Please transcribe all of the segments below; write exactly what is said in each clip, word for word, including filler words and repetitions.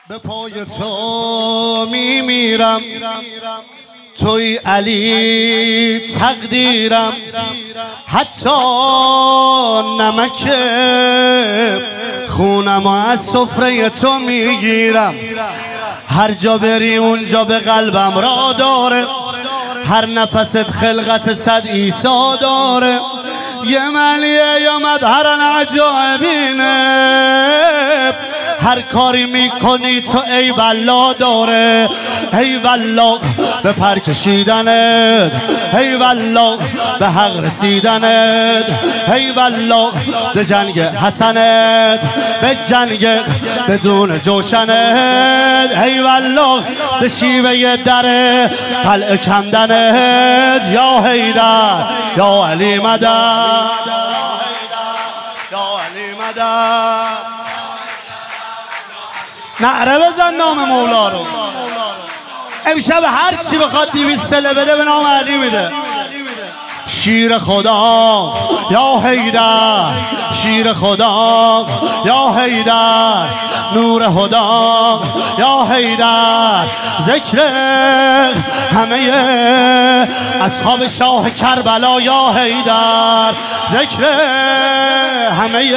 به پای تو میمیرم، توی علی تقدیرم، حتی نمک خونم از سفره تو میگیرم. هر جا بری اونجا به قلبم را داره، هر نفست خلقت صد عیسی داره. یه ملیه یا مظهر العجایبینه، هر کاری میکنی تو ای والله داره. ای والله به پر کشیدنت، ای والله به حق رسیدنت، ای والله به جنگ حسنت، به جنگ بدون جوشنت، ای والله به شیوه در قلعه کندنت. یا حیدر یا علی مدد، یا علی مدد. نعره بزن نام مولا رو. امشب هر چی بخواد دیویست سله بده به نام علی میده. شیر خدا یا حیدر، شیر خدا یا حیدر، نور خدا یا حیدر. ذکر همه اصحاب شاه کربلا یا حیدر، ذکر همه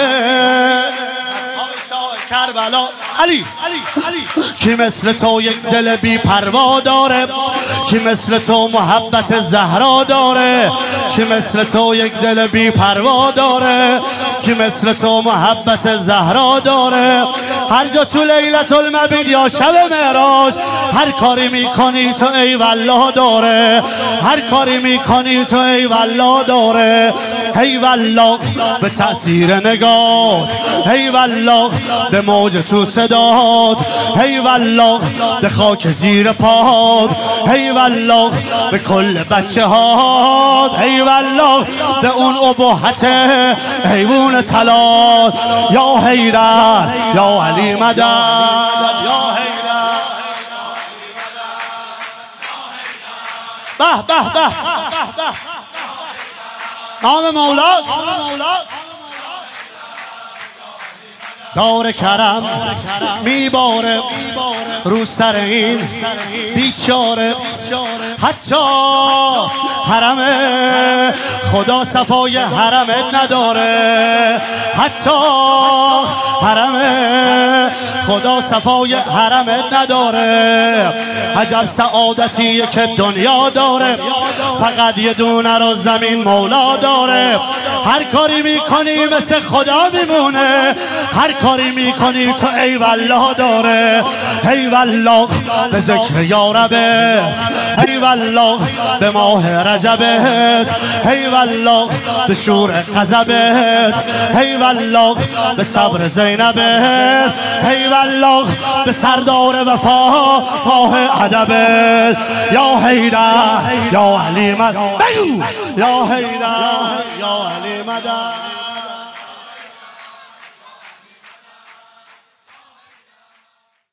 کربلا. علی علی کی مثل تو یک دل بی پروا داره، کی مثل تو محبت زهرا داره، کی مثل تو یک دل بی پروا داره، کی مثل تو محبت زهرا داره. هر جا تو لیلت المبید یا شب معراج هر کاری میکنی تو ای والله داره، هر کاری میکنی تو ای والله داره. ای والله به تأثیر نگاه، ای والله به موج تو صدات، ای والله به خاک زیر پاد، ای والله به کل بچه هات، ای والله به اون ابهت حیوان طلات. یا حیدر یا علی مدد، یا حیدر. به به به به، نام مولاست. دار کرم میباره رو سر این بیچاره، حتی حرم خدا صفای حرمت نداره، حتی حرم خدا صفای حرمت نداره. عجب سعادتیه که دنیا داره، فقط یه دونه رو زمین مولا داره. هر کاری میکنی مثل خدا میمونه، هر کاری میکنی تو ای والله داره. ای والله به ذکر یاربت، ای والله به ماه رجبت، ای والله به شور غضبت، ای والله به صبر زینبت، ای والله به سردار وفا ماه ادبت. یا حیدر یا علی مدد، یا حیدر یا علی مدد.